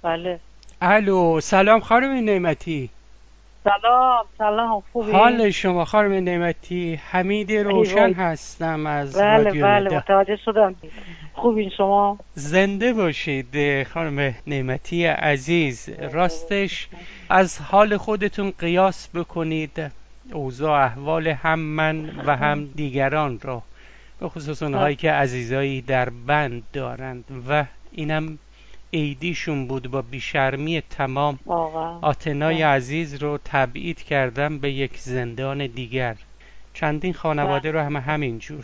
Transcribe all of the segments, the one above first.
بله. الو، سلام خانم نعمتی. سلام خوبی؟ حال شما خانم نعمتی؟ حمید ای روشن وای. هستم از بله رادیو بله ندا. متوجه شدم. خوبین شما؟ زنده باشید خانم نعمتی عزیز. راستش از حال خودتون قیاس بکنید اوضاع احوال هم من و هم دیگران را، به خصوص اونهایی که عزیزایی در بند دارند و اینم عیدیشون بود. با بیشرمی تمام واقعا. آتنای عزیز رو تبعید کردم به یک زندان دیگر. چندین خانواده رو همین جور.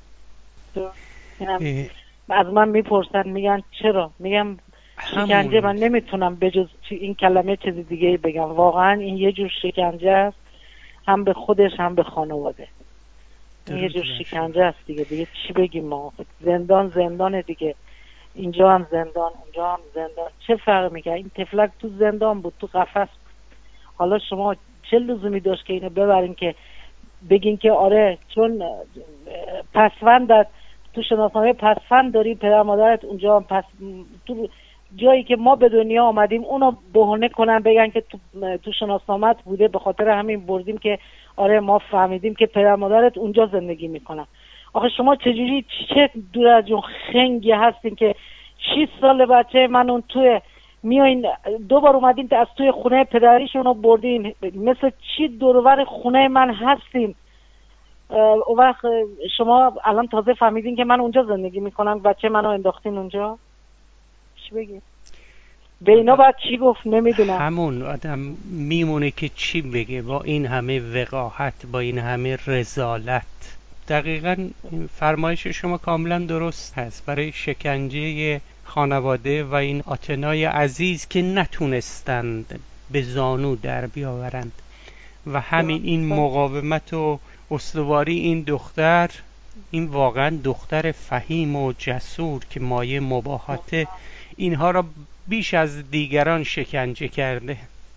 اینم از من میپرسن، میگن چرا؟ میگم شکنجه. همون من نمیتونم بجز این کلمه چیز دیگه ای بگم. واقعا این یه جور شکنجه است، هم به خودش هم به خانواده. این یه درود جور بر شما. شکنجه است دیگه چی بگیم ما؟ زندان دیگه. اینجا هم زندان، اونجا هم زندان. چه فرق میکنه؟ این تفلک تو زندان بود، تو قفس. حالا شما چه لزومی داشت که اینو ببرین که بگین که آره چون پسوند تو شناسنامه پسوند داری پدر مادرت اونجا هم تو جایی که ما به دنیا آمدیم اونو بهانه کنن، بگن که تو شناسنامت بوده، به خاطر همین بردیم که آره ما فهمیدیم که پدر مادرت اونجا زندگی میکنن. آخه شما چجوری چه دور از جون خنگی هستین که 6 سال بچه من اون توی میایین دوبار اومدین از توی خونه پدریشون رو بردین، مثل چی دورور خونه من هستین. اون وقت شما الان تازه فهمیدین که من اونجا زندگی میکنم، بچه منو انداختین اونجا. چی بگی؟ به اینا باید چی گفت؟ نمیدونم. همون آدم میمونه که چی بگه با این همه وقاحت، با این همه رذالت. دقیقا فرمایش شما کاملا درست هست. برای شکنجه خانواده و این آتنای عزیز که نتونستند به زانو در بیاورند و همین این مقاومت و استواری این دختر، این واقعا دختر فهیم و جسور که مایه مباهاته، اینها را بیش از دیگران شکنجه کرده.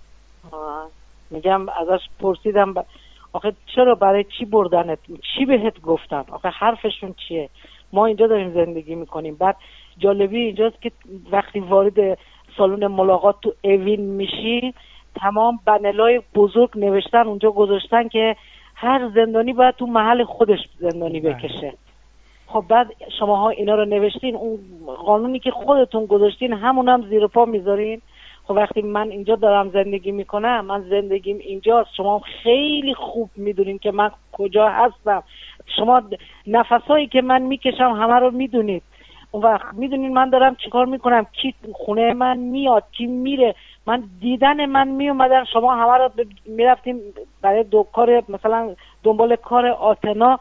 میگم ازش پرسیدم آخه چرا، برای چی بردنت؟ چی بهت گفتن؟ آخه حرفشون چیه؟ ما اینجا داریم زندگی میکنیم. بعد جالبی اینجاست که وقتی وارد سالن ملاقات تو اوین میشی، تمام بنلای بزرگ نوشتن اونجا گذاشتن که هر زندانی باید تو محل خودش زندانی بکشه. خب بعد شماها اینا رو نوشتین، اون قانونی که خودتون گذاشتین همونم زیر پا میذارین. خب وقتی من اینجا دارم زندگی میکنم، من زندگیم اینجاست، شما خیلی خوب میدونین که من کجا هستم. شما نفسایی که من میکشم همه رو میدونید. اون وقت میدونین من دارم چیکار میکنم، کی خونه من میاد، کی میره. من دیدن من میومدن، شما همه رو میرفتیم برای کار، مثلا دنبال کار آتنا،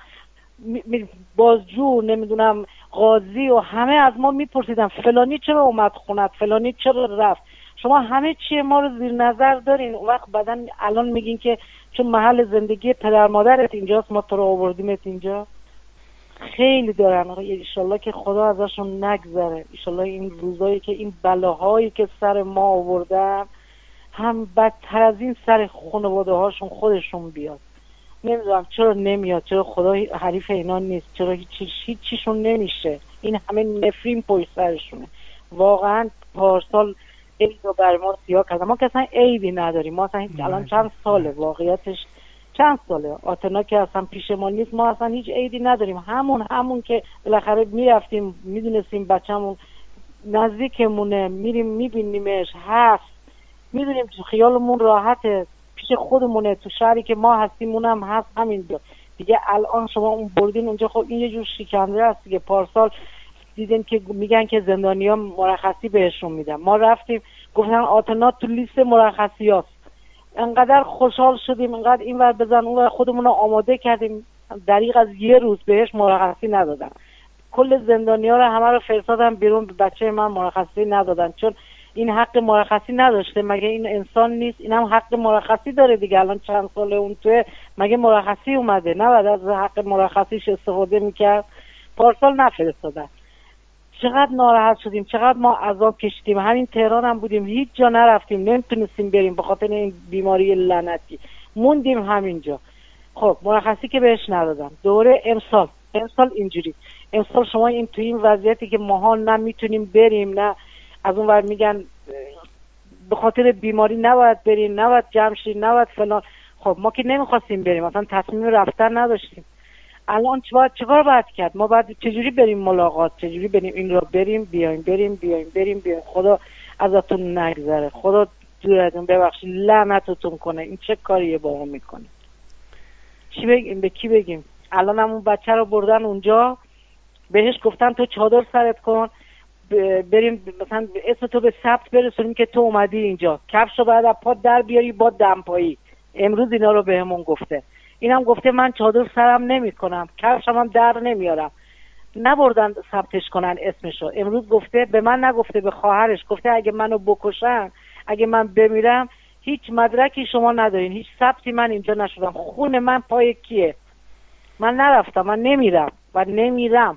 بازجو نمیدونم قاضی و همه از ما میپرسیدن فلانی چرا اومد خونت، فلانی چرا رفت. شما همه چیه ما رو زیر نظر دارین. اون وقت بعدن الان میگین که چون محل زندگی پدر مادرت اینجاست ما تو رو آوردیمت اینجا. خیلی دارن. ایشالله که خدا ازشون نگذره. ایشالله این روزایی که این بلاهایی که سر ما آوردن هم بدتر از این سر خانواده هاشون خودشون بیاد. نمیدونم چرا نمیاد، چرا خدا حریف اینا نیست، چرا هیچیشون نمیشه. این همه نفرین پشت سرشونه. واقعا پارسال عید رو بر ما سیاه کردن. ما که اصلا عیدی نداریم. ما اصلا الان چند ساله واقعیتش، چند ساله آتنا که اصلا پیش ما نیست، ما اصلا هیچ عیدی نداریم. همون که بالاخره میرفتیم میدونستیم بچه‌مون نزدیکمونه، میریم میبینیمش، هست، میدونیم خیالمون راحته، پیش خودمونه، تو شهری که ما هستیم اونم هست. همین دیگه الان شما اون بردین اونجا. خب این یه جور شکنجه است دیگه. پارسال دیدیم که میگن که زندانی‌ها مرخصی بهشون میدن. ما رفتیم گفتن آتنا تو لیست مرخصی هست. انقدر خوشحال شدیم، انقدر این ور بزن اون ور، خودمون رو آماده کردیم. دریغ از یه روز بهش مرخصی ندادن. کل زندانی‌ها رو همه رو فرستادن بیرون، به بچه من مرخصی ندادن چون این حق مرخصی نداشته. مگه این انسان نیست؟ اینم حق مرخصی داره دیگه. الان چند ساله اون توی، مگه مرخصی اومده؟ نباید از حق مرخصیش استفاده میکرد؟ پارسال نفرستادن. چقدر ناراحت شدیم، چقدر ما عذاب کشیدیم. همین تهران هم بودیم، هیچ جا نرفتیم، نمیتونستیم بریم به خاطر این بیماری لعنتی، موندیم همینجا. خب مرخصی که بهش ندادم. دوره امسال اینجوری. امسال شما این تو این وضعیتی که ماها نه میتونیم بریم، نه از اون ور میگن به خاطر بیماری نباید برین، نباید جمع شین، نباید فلان. خب ما که نمیخواستیم بریم، مثلا تصمیم رفتن نداشتیم. الان چیکار باید کرد؟ ما باید چجوری بریم ملاقات، چجوری بریم این را بریم بیایم، بریم. خدا ازتون نگذره، خدا دورتون ببخشید، لعنتتون کنه. این چه کاریه با ما میکنه؟ چی بگیم؟ به کی بگیم؟ الان هم اون بچه رو بردن اونجا، بهش گفتن تو چادر سرت کن، بریم مثلا اسم تو به ثبت برسونیم که تو اومدی اینجا، کفش رو بعد از پا در بیاری با دمپایی. امروز اینا رو بهمون گفته. اینم گفته من چادر سرم نمی کنم، کفشم هم در نمیارم. نبردن ثبتش کنن اسمشو. امروز گفته، به من نگفته، به خواهرش گفته اگه منو بکشن، اگه من بمیرم، هیچ مدرکی شما ندارین، هیچ ثبتی من اینجا نشدم، خون من پای کیه؟ من نرفتم، من نمیرم و نمیرم.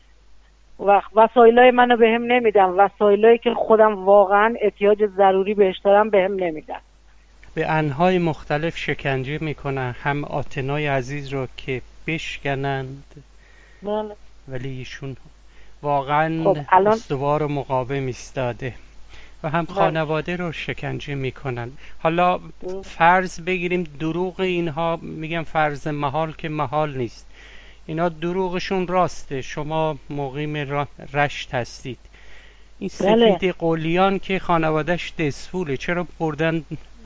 وسایلای منو بهم نمیدن، وسایلایی که خودم واقعا احتیاج ضروری بهش دارم بهم نمیدن. به انواع مختلف شکنجه میکنن، هم آتنای عزیز رو که بشکنند، ولی ایشون واقعا استوار و مقاوم ایستاده، و هم خانواده رو شکنجه میکنن. حالا فرض بگیریم دروغ اینها، میگم فرض محال که محال نیست، اینا دروغشون راسته، شما مقیم رشت هستید، این سفید قلیان که خانوادهش دسفوله، چرا بردن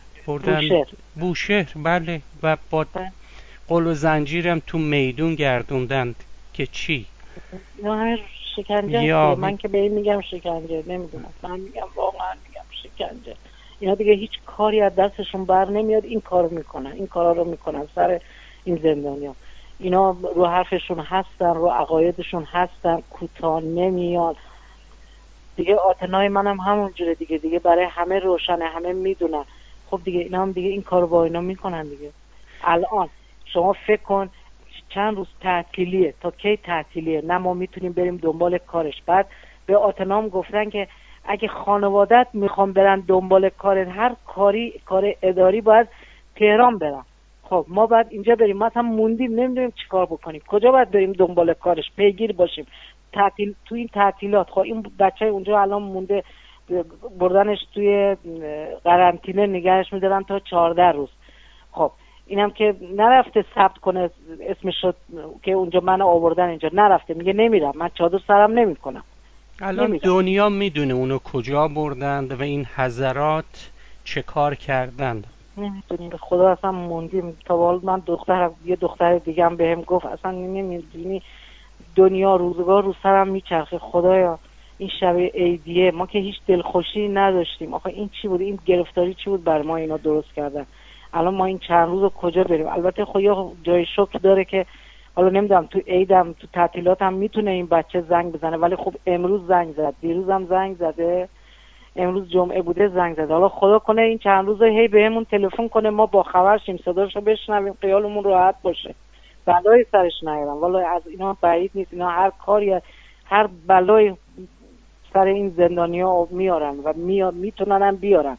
بوشهر؟ بله، و با قل و زنجیرم تو میدون گردوندند که چی؟ اینا هر شکنجه هست. من که به این میگم شکنجه، نمیدونم، من میگم واقعا میگم شکنجه. اینا دیگه هیچ کاری از دستشون بر نمیاد، این کارو میکنن، این کارا رو میکنن سر این زندانیا. اینا رو حرفشون هستن، رو عقایدشون هستن، کوتاه نمیاد دیگه. آتنای منم همونجوره دیگه برای همه روشنه، همه میدونن. خب دیگه اینا هم دیگه این کارو با اینا میکنن دیگه. الان شما فکر کن چند روز تعطیلیه، تا کی تعطیلیه؟ نه ما میتونیم بریم دنبال کارش. بعد به آتنام گفتن که اگه خانوادت میخوام برن دنبال کارت، هر کار اداری باید تهران برن. خب ما باید اینجا بریم، ما اصلا موندیم نمیدونیم چیکار بکنیم، کجا باید بریم دنبال کارش، پیگیر باشیم تو این تعطیلات. خب این بچه اونجا الان مونده، بردنش توی قرنطینه نگهش میدارن تا 14 روز. خب اینم که نرفته ثبت کنه اسمش که اونجا من آوردن اینجا، نرفته، میگه نمیرم، من چادر سرم نمیکنم. الان دنیا میدونه اونو کجا بردند و این حضرات چه کار کردند. نمیدونیم، به خدا اصلا موندیم. تا حالا من یه دختر دیگه هم بهم گفت اصلا نمیدونی دنیا روزگار رو سرم میچرخه. خدایا این شب عیدیه ما که هیچ دلخوشی نداشتیم، آخه این چی بود؟ این گرفتاری چی بود بر ما اینا درست کردن؟ الان ما این چند روز کجا بریم؟ البته خب جای شکر داره که حالا نمیدونم تو عیدم تو تعطیلاتم میتونه این بچه زنگ بزنه، ولی خب امروز زنگ زد، دیروزم زنگ زده، امروز جمعه بوده زنگ زده. حالا خدا کنه این چند روز هی بهمون تلفن کنه، ما با خبر شیم، صداشو بشنویم، خیالمون راحت باشه، بلای سرش نیارن. والا از اینا بعید نیست، اینا هر کاری، هر بلای سر این زندانیا میارن و میتونن هم بیارن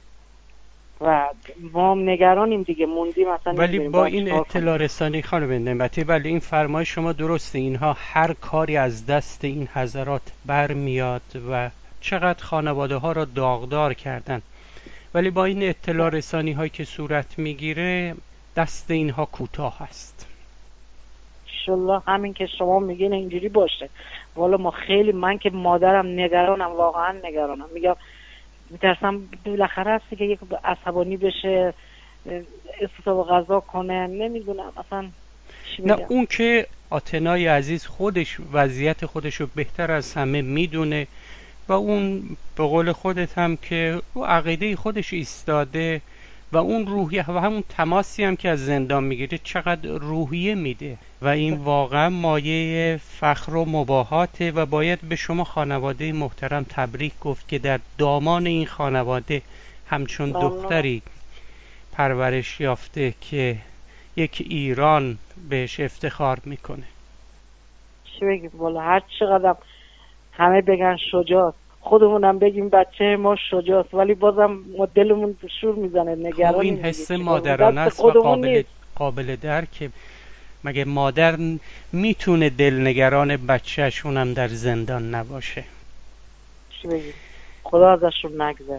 و ما نگرانیم دیگه، موندیم اصلا. ولی با این اطلاع رسانی خانم نعمتی، ولی این فرمای شما درسته، اینها هر کاری از دست این حضرات برمیاد و چقدر خانواده ها را داغدار کردن، ولی با این اطلاع رسانی هایی که صورت میگیره دست اینها کوتاه است. انشالله همین که شما میگین اینجوری باشه. والا ما خیلی، من که مادرم نگرانم، واقعا نگرانم، میگم میترسم بالاخره هستی که یک عصبانی بشه، استفاده غذا کنه، نمیدونم اصلا چی بگم. نه اون که آتنای عزیز خودش وضعیت خودش رو بهتر از همه میدونه و اون به قول خودت هم که او عقیده خودش ایستاده و اون روحیه و همون تماسی هم که از زندان میگیره چقدر روحیه میده و این واقعا مایه فخر و مباهاته و باید به شما خانواده محترم تبریک گفت که در دامان این خانواده همچون دختری پرورش یافته که یک ایران بهش افتخار میکنه. چی بگیم والا، هر چقدر همه بگن شجاعت، خودمونم بگیم بچه ما شجاعت، ولی بازم ما دلمون شور میزنه، نگرانیم. این حس مادرانه است و قابل درک. مگه مادر میتونه دلنگران بچه‌شون هم در زندان نباشه؟ چی بگیم، خدا ازشون نگذره.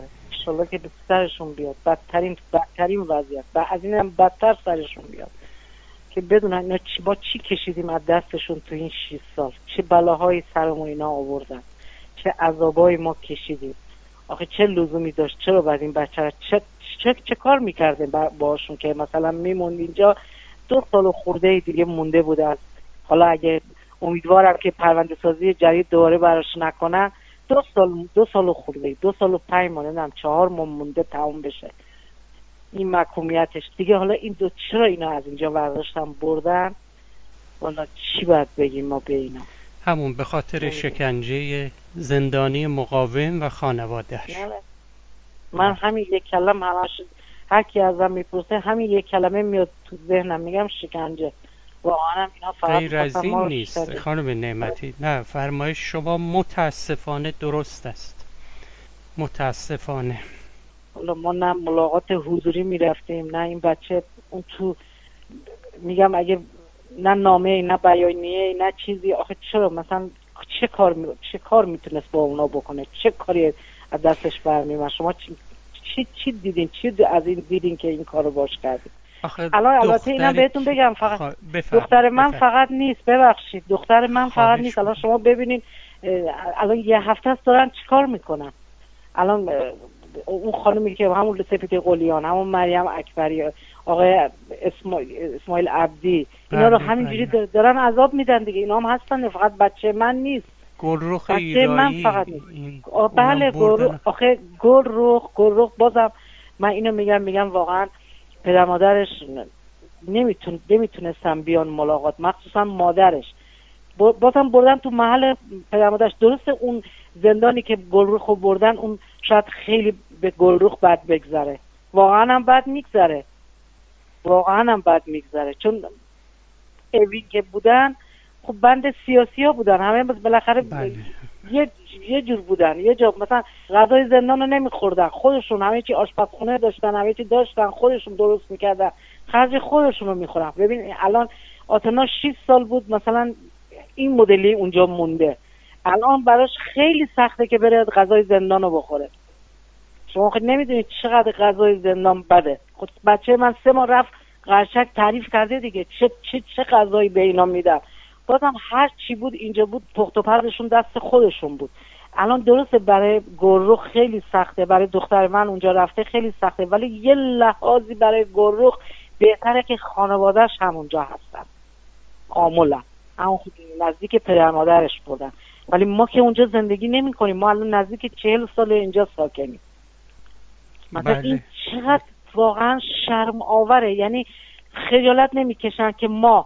انشالله که به سرشون بیاد، بدترین وضعیت و از این هم بدتر سرشون بیاد، که بدونن اینا با چی کشیدیم از دستشون تو این 6 سال، چه بلاهای سرمون اینا آوردن، چه عذابایی ما کشیدیم. آخه چه لزومی داشت؟ چرا بعد این بچه چه کار میکردیم باشون که مثلا میموند اینجا 2 سال خورده دیگه مونده بوده از، حالا اگه امیدوارم که پرونده سازی جدید دوباره براش نکنن، 2 سال خورده، 2 سال و 5 ماه، نمیدونم 4 ماه مونده تموم بشه این محکومیتش دیگه. حالا این چرا اینا از اینجا برداشتن بردن؟ والا چی باید بگیم ما به اینا؟ همون به خاطر شکنجه زندانی مقاوم و خانوادهش. من همین یک کلمه همش هر کی ازم میپرسه همین یک کلمه میاد تو ذهنم، میگم شکنجه. واقعا اینا فقط غیر از این نیست خانم نعمتی. نه، فرمایش شما متاسفانه درست است، متاسفانه. حالا ما نه ملاقات حضوری میرفتیم، نه این بچه اون تو، میگم اگه نه نامه نه بیانیه نه چیزی. آخه چرا مثلا چه کار میتونست با اونا بکنه؟ چه کاری از دستش برمیاد؟ شما چی دیدین؟ چی از این دیدین که این کارو باش کردید؟ الان البته اینم بهتون بگم، فقط دختر من فقط نیست، ببخشید دختر من فقط نیست. الان شما ببینین الان یه هفته است دارن چیکار میکنن. الان اون خانمی که همون سپید قلیان، همون مریم اکبری، آقای اسماعیل عبدی، اینا رو همینجوری دارن عذاب میدن دیگه. اینا هم هستن، فقط بچه من نیست، گلرخ بچه من فقط نیست. بله گلرخ. آخه گلرخ بازم من اینو میگم واقعا پدر مادرش نمیتونستن بیان ملاقات، مخصوصا مادرش. بازم بردن تو محل پدر مادرش. درسته اون زندانی که گلرخ رو بردن اون شاید خیلی به گلرخ بد بگذره، واقعا هم بد میگذره، چون اوین که بودن خب بند سیاسی ها بودن، همه بالاخره بله. یه جور بودن، یه جا مثلا غذای زندان رو نمیخوردن، خودشون همه چی آشپزخونه داشتن، همه چی داشتن، خودشون درست میکردن، خرج خودشون رو میخورن. ببین الان آتنا 6 سال بود مثلا این مدلی اونجا مونده، الان براش خیلی سخته که بره غذای زندان رو بخوره. شما خود نمیدونید چقدر غذای زندان بده. خود بچه من 3 ماه رفت قرشک تعریف کرده دیگه چه غذایی به اینا میدم. بازم هر چی بود اینجا بود، پخت و پزشون دست خودشون بود. الان درسته برای گلرخ خیلی سخته، برای دختر من اونجا رفته خیلی سخته، ولی یه لحاظی برای گلرخ بهتره که خانوادهش همونجا هستن کاملا، همون نزدیک پدر مادرش بودن. ولی ما که اونجا زندگی نمی کنیم، ما الان نزدیک 40 سال اینجا ساکنیم. مثلا این چقدر واقعا شرم آوره. یعنی خجالت نمیکشن که ما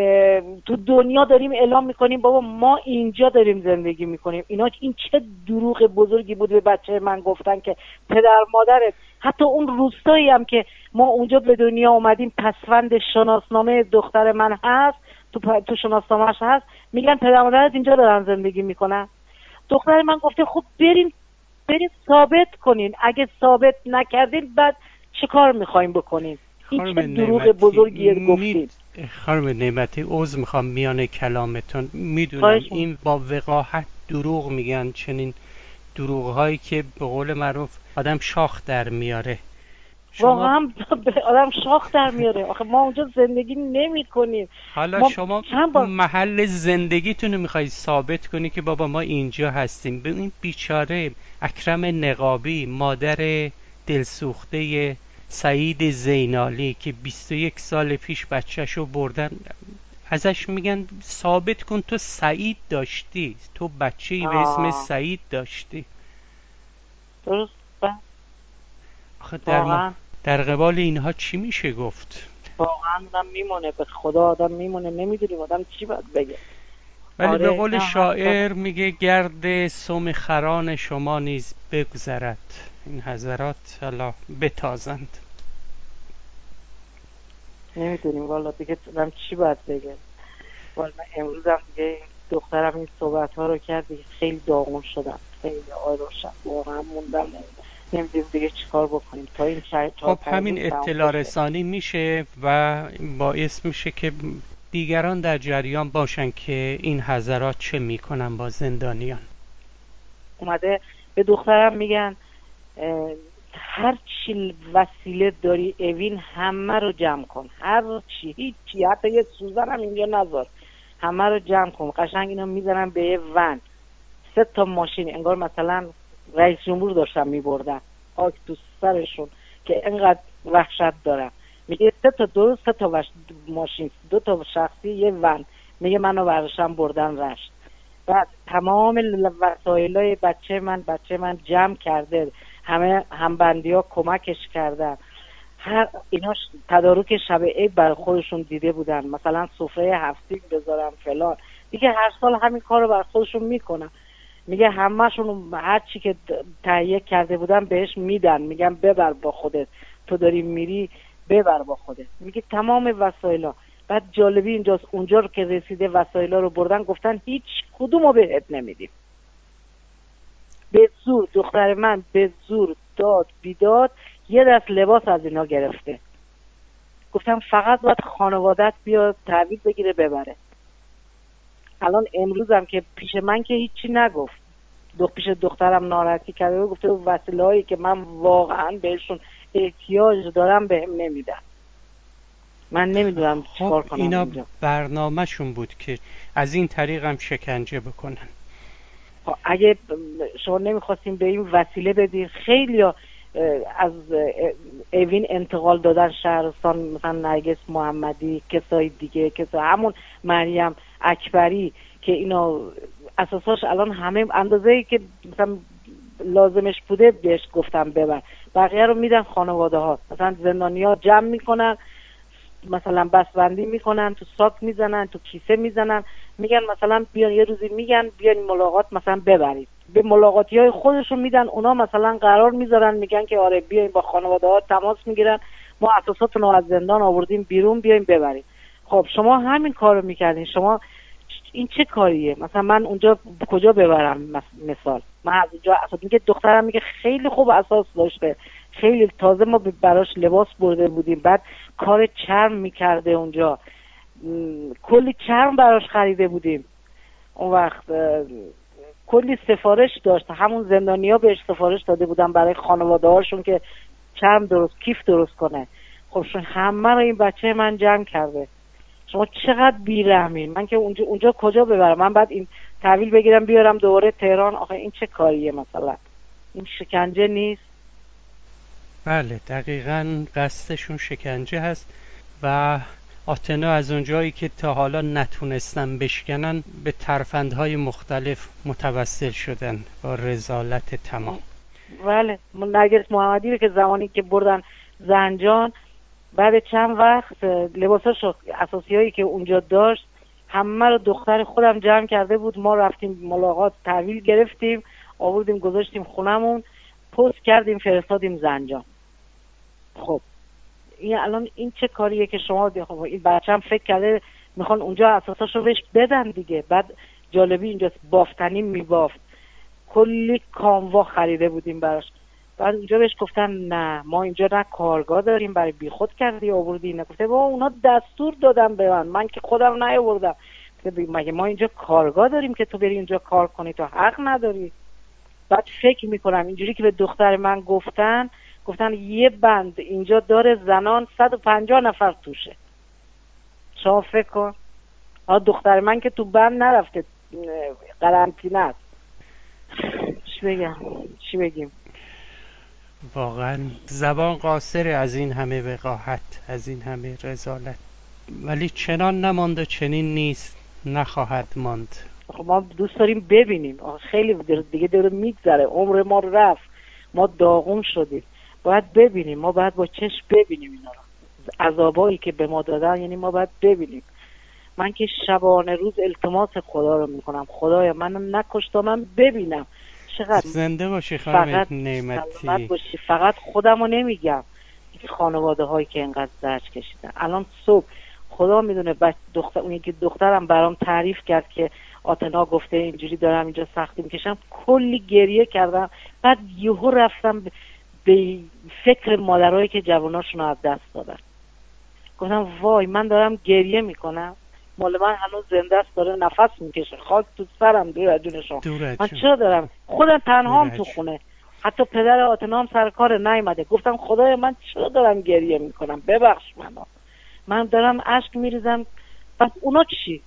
تو دنیا داریم اعلام میکنیم بابا ما اینجا داریم زندگی میکنیم. این چه دروغ بزرگی بود به بچه من گفتن که پدر مادرت، حتی اون روستایی هم که ما اونجا به دنیا اومدیم پسوند شناسنامه دختر من هست، تو شناسنامه‌اش هست، میگن پدر مادرت اینجا دارن زندگی میکنن. دختر من گفته خب بریم ثابت کنین، اگه ثابت نکردین بعد چه کار میخوایم بکنین؟ این چه دروغ بزرگیه گفتین. خانم نعمتی عذر میخوام میان کلامتون، میدونم این با وقاحت دروغ میگن، چنین دروغ هایی که به قول معروف آدم شاخ در میاره. واقعا آدم شاخ در میاره. آخه ما اونجا زندگی نمی کنیم. حالا شما محل زندگیتون رو میخواید ثابت کنی که بابا ما اینجا هستیم. به این بیچاره اکرم نقابی، مادر دلسوخته سعید زینالی که 21 سال پیش بچه‌شو بردن، ازش میگن ثابت کن تو سعید داشتی، تو بچه‌ای به اسم سعید داشتی. درست. آخه در قبال اینها چی میشه گفت؟ واقعا آدم میمونه، به خدا آدم میمونه، نمیدونیم آدم چی باید بگه. ولی به قول شاعر میگه گرد سم خران شما نیز بگذرد. این حضرات الله بتازند. نمیدونیم والا دیگه آدم چی باید بگه. والا امروز هم دیگه دخترم این صحبت ها رو کرد دیگه، خیلی داغون شدم، خیلی آروشم، واقعا موندم نمیدونیم دیگه چیکار بکنیم تا این خب همین اطلاع رسانی میشه و باعث میشه که دیگران در جریان باشن که این حضرات چه میکنن با زندانیان. اومده به دخترم میگن هر چی وسیله داری اوین همه رو جمع کن، هر چی، هیچی، حتی یه سوزن هم اینجا نذار، همه رو جمع کن. قشنگ اینا میزنن به یه ون، 3 تا ماشین، انگار مثلا رئیس جمهور داشتن میبردن، خاک تو سرشون که انقدر وحشت دارن. میگه 3 تا درست، 3 تا ماشین، 2 تا شخصی، یه ون. میگه منو برداشتن بردن رشت. بعد تمام وسایلای بچه من جمع کرده، همه همبندی ها کمکش کردن. هر اینا تدارک شب عید برای خودشون دیده بودن، مثلا سفره 7 سیب بذارم فلان. دیگه هر سال همین کار رو برای خودشون میکنن. میگه همه‌شون هر چی که تهیه کرده بودن بهش میدن، میگن ببر با خودت، تو داری میری ببر با خودت. میگه تمام وسایلا. بعد جالبی اینجاست، اونجا رو که رسیده وسایلا رو بردن، گفتن هیچ کدومو بهت نمیدیم. به زور دختر من به زور داد بیداد یه دست لباس از اینا گرفته. گفتم فقط باید خانوادت بیاد تحویل بگیره ببره. الان امروزم که پیش من که هیچی نگفت، پیش دخترم ناراحتی کرده و گفته وسیله هایی که من واقعا بهشون احتیاج دارم بهم نمیدن. من نمیدونم چیکار کنم. اینا اینجا برنامه‌شون بود که از این طریق هم شکنجه بکنن. اگه شما نمیخواستیم به این وسیله بدین، خیلی از اوین انتقال دادن شهرستان، مثلا نرگس محمدی، کسای دیگه، همون مریم اکبری که اینا اساساش الان همه اندازه‌ای که مثلا لازمش بوده بهش گفتم ببر، بقیه رو میدن خانواده ها. مثلا زندانیا جمع میکنن، مثلا بسبندی میکنن، تو ساک میزنن، تو کیسه میزنن، میگن مثلا بیان یه روزی میگن بیان ملاقات مثلا ببرید، به ملاقاتی های خودشون میدن. اونا مثلا قرار میذارن، میگن که آره بیاین با خانواده ها تماس میگیرن، ما اساساتون رو از زندان آوردیم بیرون، بیاین ببرید. خب شما همین کارو میکردین، شما این چه کاریه؟ مثلا من اونجا کجا ببرم؟ مثال من از اونجا میگه دخترم میگه خیلی خوب اساس داشته، خیلی تازه ما براش لباس برده بودیم، بعد کار چرم میکرده اونجا، کلی چرم براش خریده بودیم. اون وقت کلی سفارش داشت، همون زندانیا بهش سفارش داده بودن برای خانواده هاشون که چرم کیف درست کنه. خب شون همه رو این بچه من جمع کرده. شما چقدر بیرحمین. من که اونجا کجا ببرم؟ من بعد این تحویل بگیرم بیارم دوباره تهران؟ آخه این چه کاریه؟ مثلا این شکنجه نیست؟ بله دقیقاً قصدشون شکنجه هست. و آتنا از اونجایی که تا حالا نتونستن بشکنن به ترفندهای مختلف متوسل شدن با رذالت تمام. بله نرگس محمدی رو که زمانی که بردن زنجان، بعد چند وقت لباساشو اساسی هایی که اونجا داشت همه رو دختر خودم جمع کرده بود. ما رفتیم ملاقات، تحویل گرفتیم، آوردیم گذاشتیم خونمون، پست کردیم فرستادیم زنجان. خب این الان این چه کاریه که شما خب این بچه‌م فکر کرده میخوان اونجا اساساشو بهش بدن دیگه. بعد جالبی اینجاست، بافتنی میبافت، کلی کاموا خریده بودیم براش. بعد اونجا بهش گفتن نه ما اینجا نه کارگاه داریم، برای بیخود کردی آوردی. نگفته با اونا دستور دادم به من که خودم نیاوردم. مگه ما اینجا کارگاه داریم که تو بری اینجا کار کنی؟ تو حق نداری. بعد فکر میکنم اینجوری که به دختر من گفتن یه بند اینجا داره زنان 150 نفر توشه. شما فکر کن. دختر من که تو بند نرفته، قرنطینه است. چی بگیم؟ واقعا زبان قاصر از این همه وقاحت، از این همه رذالت. ولی چنان نماند و چنین نیست نخواهد ماند. خب ما دوست داریم ببینیم. خیلی دیگه داره میگذره، عمر ما رفت، ما داغون شدیم، باید ببینیم. ما باید با چشم ببینیم اینا رو، عذابایی که به ما دادن، یعنی ما باید ببینیم. من که شبانه روز التماس خدا رو میکنم، خدایا منو نکش تا من ببینم. چقدر زنده باشی خانم نعمتی. سلامت باشی. فقط خودمو نمیگم، این خانواده هایی که اینقدر زجر کشیدن. الان صبح خدا میدونه اون یکی دخترم برام تعریف کرد که آتنا گفته اینجوری دارم اینجا سختی میکشم، کلی گریه کردم. بعد یهو رفتم به فکر مادرایی که جواناشون رو از دست دادن. گفتم وای من دارم گریه میکنم، مال من هنوز زنده است، داره نفس میکشه، خاک تو سرم، دور از جون شما. من چرا دارم خودم تنهام تو خونه؟ حتی پدر آتنا هم سر کار نیامده. گفتم خدایا من چرا دارم گریه میکنم، ببخش منو، من دارم اشک میریزم، پس اونا چی؟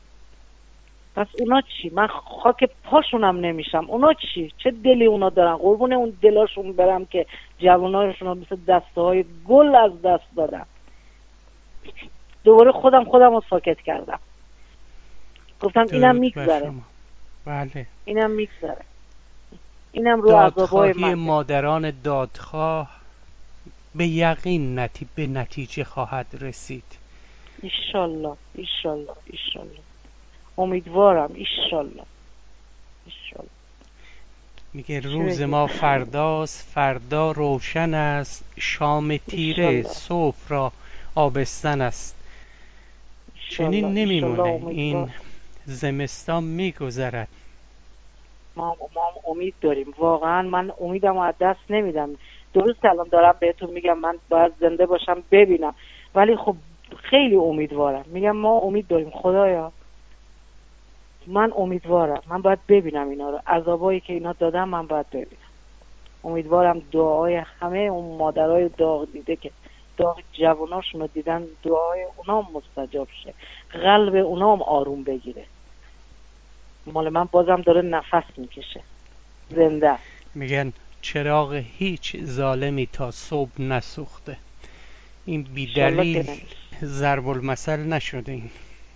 من خاک پاشونم نمیشم، اونا چی؟ چه دلی اونا دارن؟ قربون اون دلاشون برم که جوانایشون رو مثل دسته های گل از دست دادن. دوباره خودم رو ساکت کردم، گفتم اینم میگذره. بله، اینم میگذره، اینم رو عذابای دادخواهی من. مادران دادخواه به یقین به نتیجه خواهد رسید. ایشالله ایشالله ایشالله، امیدوارم ایشالله ایشالله. میگه روز ما فرداست، فردا روشن است، شام تیره صبح را آبستن است. چنین نمیمونه، این زمستان میگذرد. ما امید داریم، واقعا من امیدم رو از دست نمیدم. درست الان دارم بهتون میگم من باید زنده باشم ببینم، ولی خب خیلی امیدوارم. میگم ما امید داریم خدایا، من امیدوارم، من باید ببینم اینا رو، عذابایی که اینا دادن من باید ببینم. امیدوارم دعای همه اون مادرای داغ دیده که داغ جواناشون رو دیدن، دعای اونا هم مستجاب شه، قلب اونا هم آروم بگیره. مال من بازم داره نفس میکشه، زنده. میگن چراغ هیچ ظالمی تا صبح نسوخته. این بیدلیل ضرب المثل نشده. این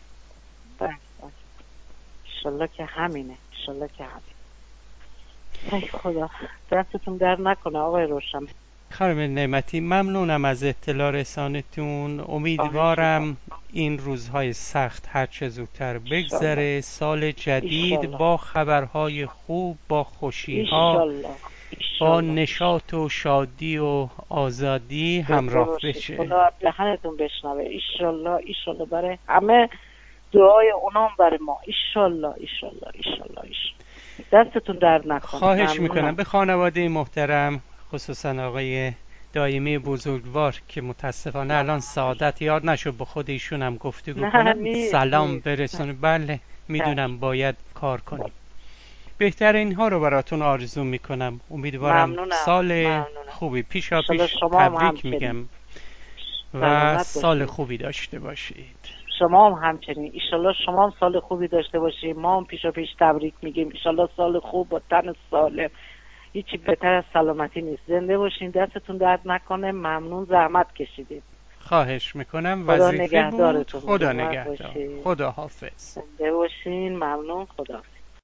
انشالله که همینه، انشالله که همینه. ای خدا دستتون در نکنه آقای روشن. خانم نعمتی ممنونم از اطلاع رسانتون. امیدوارم این روزهای سخت هرچه زودتر بگذره. سال جدید با خبرهای خوب، با خوشیها، با نشاط و شادی و آزادی همراه بشه. خدا دهنتون بشنوه. ایشالله ایشالله برای همه دعای اونام برای ما. ایشالله ایشالله ایشالله ایشالله. دستتون در نکنه. خواهش میکنم. به خانواده محترم خصوصا آقای دایمی بزرگوار که متاسفانه الان سعادت یاد نشد به خود ایشون هم گفتگو کنم، سلام برسونه. بله میدونم باید کار کنیم. بهترین ها رو براتون آرزو میکنم. امیدوارم سال خوبی پیشا پیش تبریک میگم و سال خوبی داشته باشید. شما هم همچنین. ایشالله شما هم سال خوبی داشته باشید. ما هم پیشا پیش تبریک میگیم. ایشالله سال خوب با تن سالم. هیچی بهتر از سلامتی نیست. زنده باشین، دستتون درد نکنه. ممنون زحمت کشیدید. خواهش میکنم. وظیفه بود. خدا نگهدار. خدا حافظ. زنده باشین. ممنون. خدا حافظ.